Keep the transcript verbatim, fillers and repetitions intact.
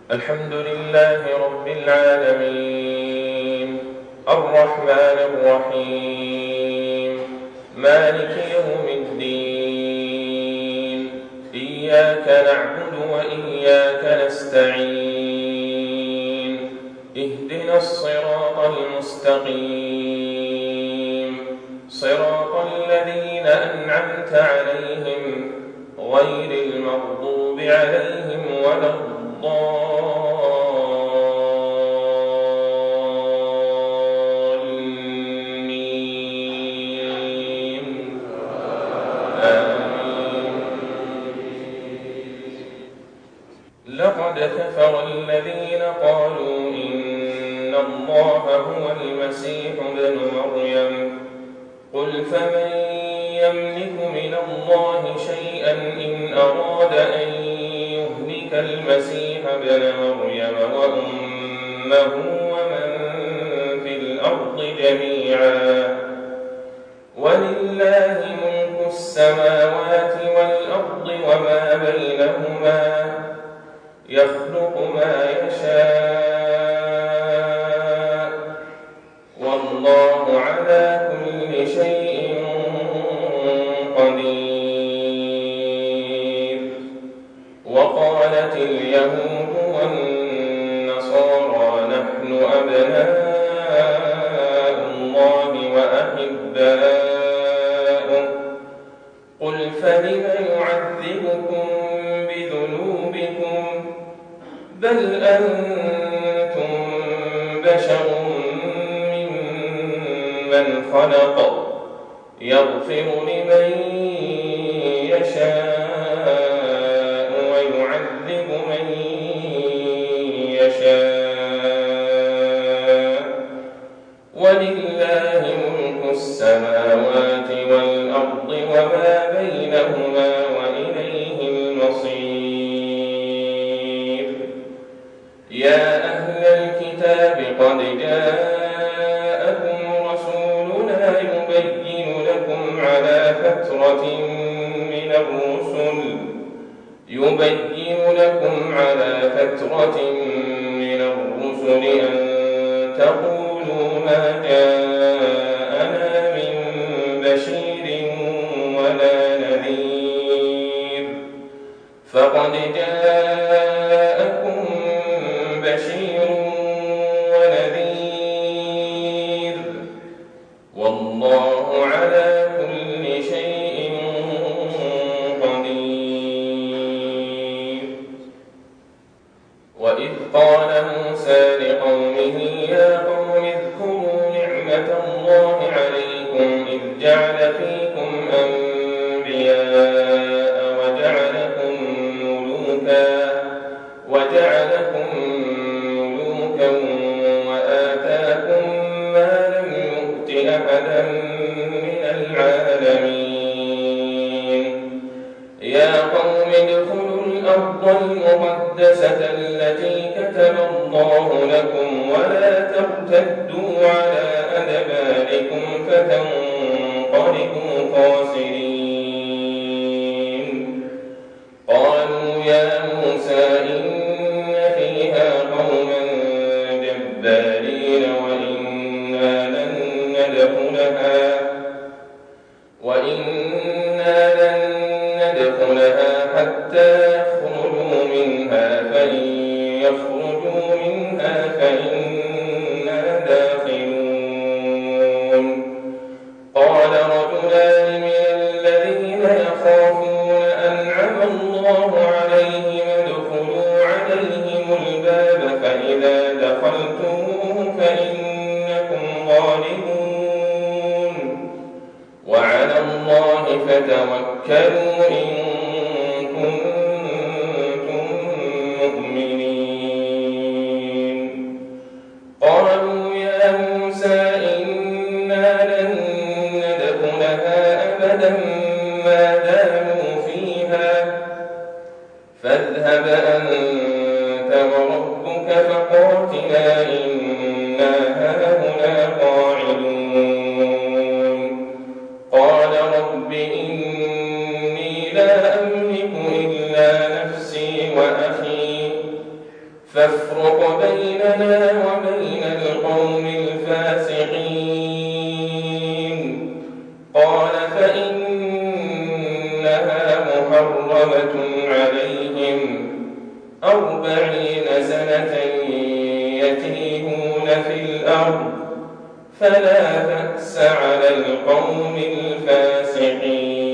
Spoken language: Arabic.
الحمد لله رب العالمين الرحمن الرحيم مالك يوم الدين إياك نعبد وإياك نستعين اهدنا الصراط المستقيم صراط الذين أنعمت عليهم غير المغضوب عليهم ولا الضالين آمين. لقد كفر الذين قالوا إن الله هو المسيح ابن مريم قل فمن يملك من الله شيئا إن أراد أن يهلك المسيح ابن مريم وأمه ومن في الأرض جميعا ولله ملك السماوات والأرض وما بينهما يخلق ما يشاء والله على كل شيء قدير. وقالت اليهود والنصارى نحن أبناء الله وأحباؤه قل فلم يعذبكم بذنوبكم بل أنتم بشر ممن خلق يغفر لمن يشاء ويعذب من يشاء ولله ملك السماوات والأرض وما بينهما وإليه المصير. يا أهل الكتاب قد جاءكم رسولنا يبين لكم على فترة من الرسل يبين لكم على فترة من الرسل أن تقولوا ما جاءنا من بشير ولا نذير فقد جاءكم بشير ونذير والله على كل شيء قدير. وإذ قال موسى لقومه يا قوم اذكروا نعمة الله عليكم إذ جعل فيكم أنبياء وجعلكم ملوكا وجعلكم ملوكا وآتاكم ما لم يؤت أحدا من العالمين. يا قوم ادخلوا الأرض المقدسة التي كتب الله لكم ولا ترتدوا على أدباركم فتنقلبوا خاسرين. قالوا يا موسى إن فيها قوما جبارين وإنا لن ندخلها وإنا لن ندخلها حتى يخرجوا منها فإن يخرجوا منها فإنا داخلون. قال رجلان من الذين يخافون أنعم الله عليهم ادخلوا عليهم الباب فإذا دخلتموه فإنكم غالبون وعلى الله فتوكلوا إن كنتم مؤمنين. قالوا يا موسى إنا لن ندخلها أبدا ما داموا فيها فاذهب أنت وربك فقاتلا إنا هاهنا قاعدون. قال رب إني لا أملك إلا نفسي وأخي فافرق بيننا وبين القوم الفاسقين. قال فإنها محرمة عليهم أربعين سنة يتيهون في الأرض فلا بأس على القوم الفاسقين.